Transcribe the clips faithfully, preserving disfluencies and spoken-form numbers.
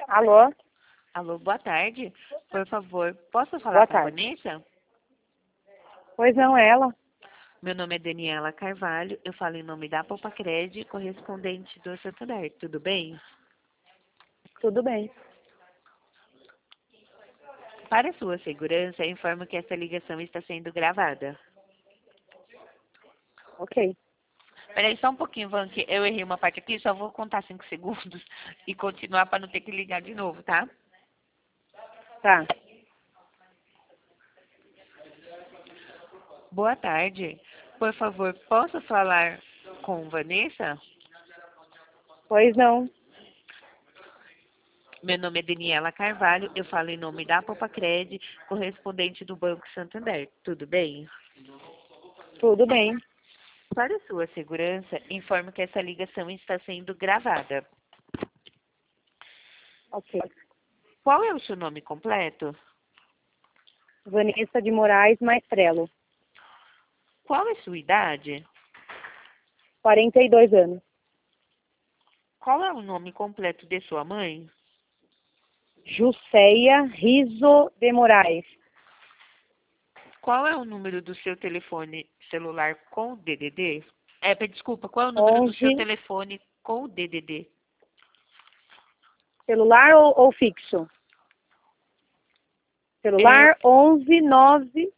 Alô? Alô, boa tarde. Por favor, posso falar Boa com a tarde. Vanessa? Pois não, ela? Meu nome é Daniela Carvalho, eu falo em nome da Popacred, correspondente do Santander. Tudo bem? Tudo bem. Para sua segurança, informo que essa ligação está sendo gravada. Ok. Peraí, só um pouquinho, Van, que eu errei uma parte aqui, só vou contar cinco segundos e continuar para não ter que ligar de novo, tá? Tá. Boa tarde. Por favor, posso falar com Vanessa? Pois não. Meu nome é Daniela Carvalho, eu falo em nome da Popacred, correspondente do Banco Santander. Tudo bem? Tudo bem. Para sua segurança, informo que essa ligação está sendo gravada. Ok. Qual é o seu nome completo? Vanessa de Moraes Maestrello. Qual é sua idade? quarenta e dois anos. Qual é o nome completo de sua mãe? Jusceia Riso de Moraes. Qual é o número do seu telefone celular com D D D? É, pe- desculpa, qual é o número do seu onze. telefone com D D D? Celular ou, ou fixo? É, Celular onze nove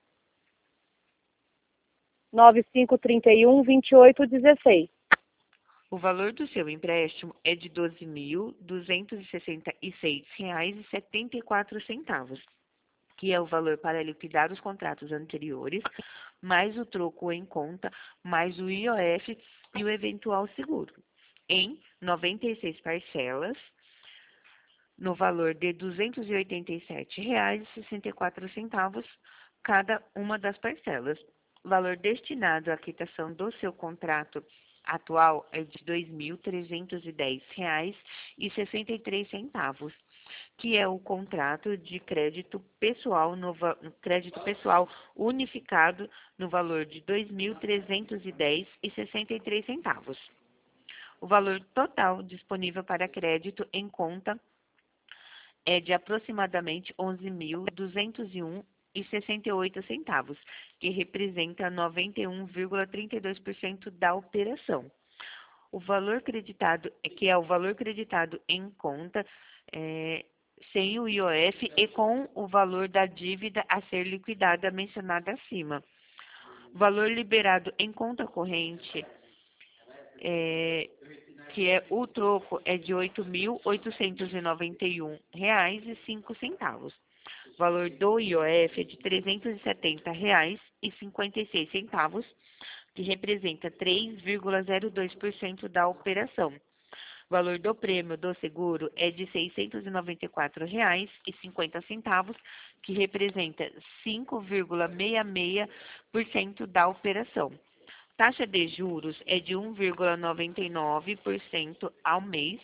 nove cinco três um vinte e oito dezesseis. o valor do seu empréstimo é de doze mil duzentos e sessenta e seis reais e setenta e quatro centavos, que é o valor para liquidar os contratos anteriores, mais o troco em conta, mais o I O F e o eventual seguro, em noventa e seis parcelas, no valor de duzentos e oitenta e sete reais e sessenta e quatro centavos cada uma das parcelas. O valor destinado à quitação do seu contrato atual é de dois mil trezentos e dez reais e sessenta e três centavos, que é o contrato de crédito pessoal no va- crédito pessoal unificado no valor de dois mil trezentos e dez reais e sessenta e três centavos. O valor total disponível para crédito em conta é de aproximadamente onze mil duzentos e um e sessenta e oito centavos, que representa noventa e um vírgula trinta e dois por cento da operação. O valor creditado, que é o valor creditado em conta, é, sem o I O F e com o valor da dívida a ser liquidada mencionada acima. O valor liberado em conta corrente, é, que é o troco, é de oito mil oitocentos e noventa e um reais e cinco centavos. O valor do I O F é de trezentos e setenta reais e cinquenta e seis centavos, que representa três vírgula zero dois por cento da operação. O valor do prêmio do seguro é de seiscentos e noventa e quatro reais e cinquenta centavos, que representa cinco vírgula sessenta e seis por cento da operação. Taxa de juros é de um vírgula noventa e nove por cento ao mês.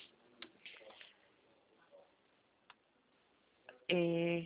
É,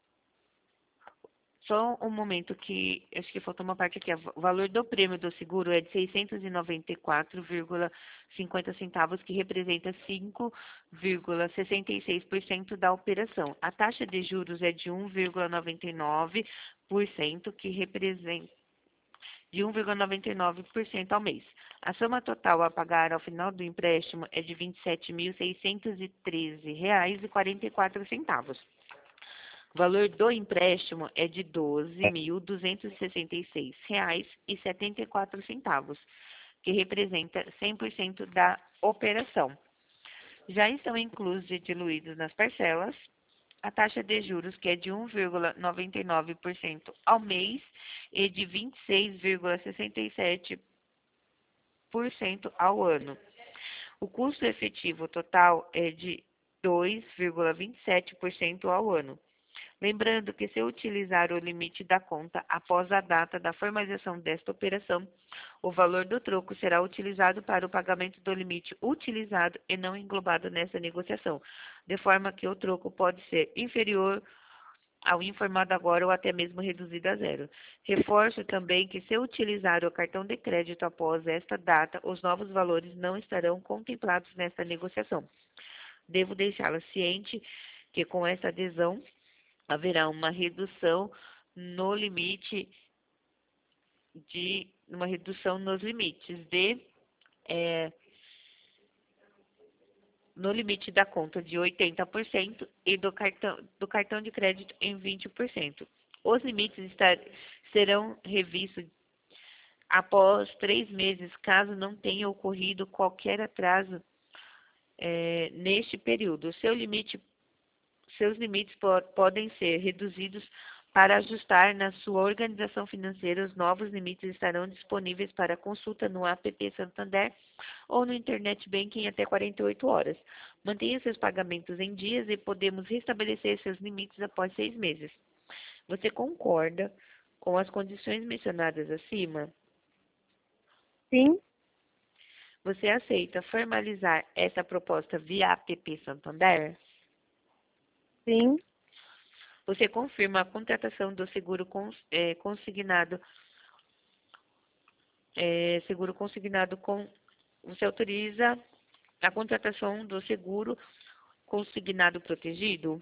só um momento que acho que faltou uma parte aqui. O valor do prêmio do seguro é de seiscentos e noventa e quatro vírgula cinquenta centavos, que representa cinco vírgula sessenta e seis por cento da operação. A taxa de juros é de um vírgula noventa e nove por cento, que representa de um vírgula noventa e nove por cento ao mês. A soma total a pagar ao final do empréstimo é de vinte e sete mil seiscentos e treze reais e quarenta e quatro centavos. O valor do empréstimo é de doze mil duzentos e sessenta e seis reais e setenta e quatro centavos, que representa cem por cento da operação. Já estão inclusos e diluídos nas parcelas a taxa de juros, que é de um vírgula noventa e nove por cento ao mês e de vinte e seis vírgula sessenta e sete por cento ao ano. O custo efetivo total é de dois vírgula vinte e sete por cento ao ano. Lembrando que, se utilizar o limite da conta após a data da formalização desta operação, o valor do troco será utilizado para o pagamento do limite utilizado e não englobado nessa negociação, de forma que o troco pode ser inferior ao informado agora ou até mesmo reduzido a zero. Reforço também que, se utilizar o cartão de crédito após esta data, os novos valores não estarão contemplados nesta negociação. Devo deixá-la ciente que com essa adesão haverá uma redução no limite de uma redução nos limites de é, no limite da conta de oitenta por cento e do cartão, do cartão de crédito em vinte por cento. Os limites estar, serão revistos após três meses, caso não tenha ocorrido qualquer atraso é, neste período. Seu limite, seus limites po podem ser reduzidos para ajustar na sua organização financeira. Os novos limites estarão disponíveis para consulta no app Santander ou no Internet Banking até quarenta e oito horas. Mantenha seus pagamentos em dias e podemos restabelecer seus limites após seis meses. Você concorda com as condições mencionadas acima? Sim, Você aceita formalizar essa proposta via app Santander? sim, Você confirma a contratação do seguro cons, é, consignado, é, seguro consignado com, você autoriza a contratação do seguro consignado protegido?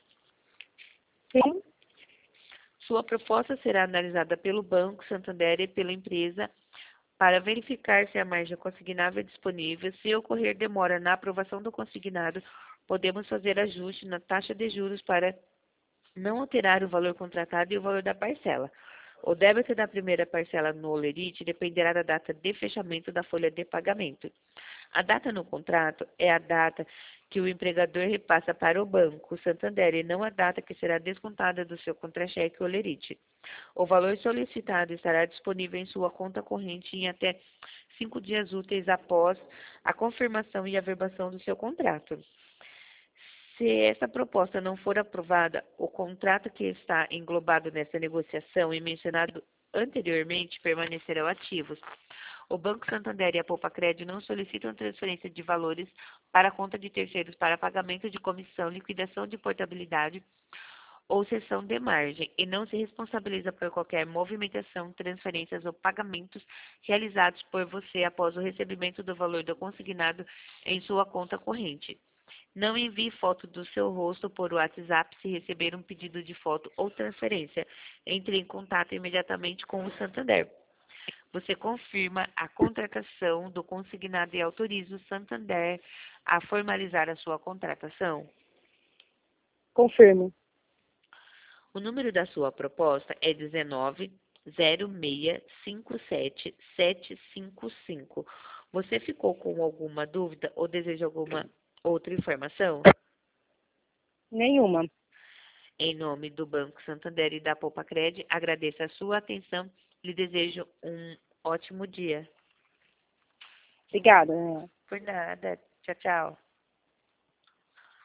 sim, Sua proposta será analisada pelo Banco Santander e pela empresa para verificar se a margem consignável é disponível. Se ocorrer demora na aprovação do consignado, podemos fazer ajuste na taxa de juros para não alterar o valor contratado e o valor da parcela. O débito da primeira parcela no Olerite dependerá da data de fechamento da folha de pagamento. A data no contrato é a data que o empregador repassa para o Banco Santander e não a data que será descontada do seu contra-cheque Olerite. O valor solicitado estará disponível em sua conta corrente em até cinco dias úteis após a confirmação e averbação do seu contrato. Se essa proposta não for aprovada, o contrato que está englobado nessa negociação e mencionado anteriormente permanecerão ativos. O Banco Santander e a Poupa-Crédito não solicitam transferência de valores para a conta de terceiros para pagamento de comissão, liquidação de portabilidade ou cessão de margem e não se responsabiliza por qualquer movimentação, transferências ou pagamentos realizados por você após o recebimento do valor do consignado em sua conta corrente. Não envie foto do seu rosto por WhatsApp se receber um pedido de foto ou transferência. Entre em contato imediatamente com o Santander. Você confirma a contratação do consignado e autoriza o Santander a formalizar a sua contratação? confirmo. O número da sua proposta é dezenove zero seis cinco sete sete cinco cinco. Você ficou com alguma dúvida ou deseja alguma outra informação? Nenhuma. Em nome do Banco Santander e da Poupa-Crédito, agradeço a sua atenção e lhe desejo um ótimo dia. Obrigada. Por nada. Tchau, tchau.